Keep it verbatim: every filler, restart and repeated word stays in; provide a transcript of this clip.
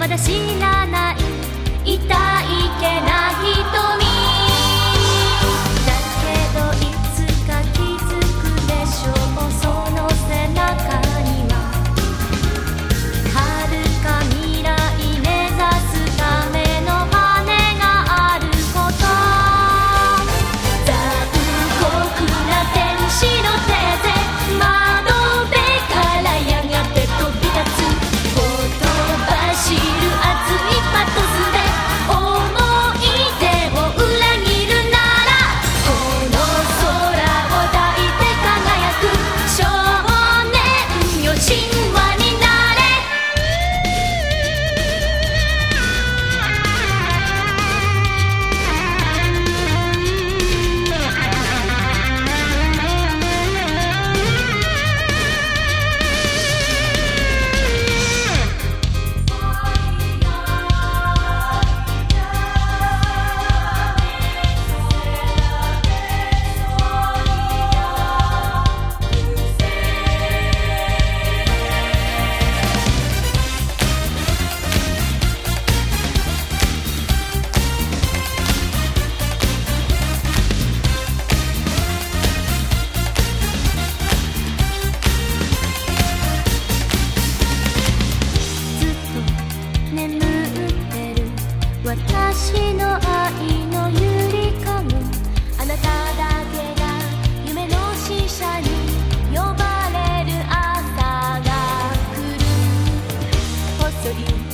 まだ知らない痛いけな瞳だけどいつか気づくでしょうその背中には遥か未来目指すための羽があること残酷な天使の手で窓辺からやがて飛び立つほとばしる熱いパトスで思い出を裏切るならこの空を抱いて輝く少年よ神話になれ眠ってる私の愛のゆりかごあなただけが夢の使者に呼ばれる朝が来る細い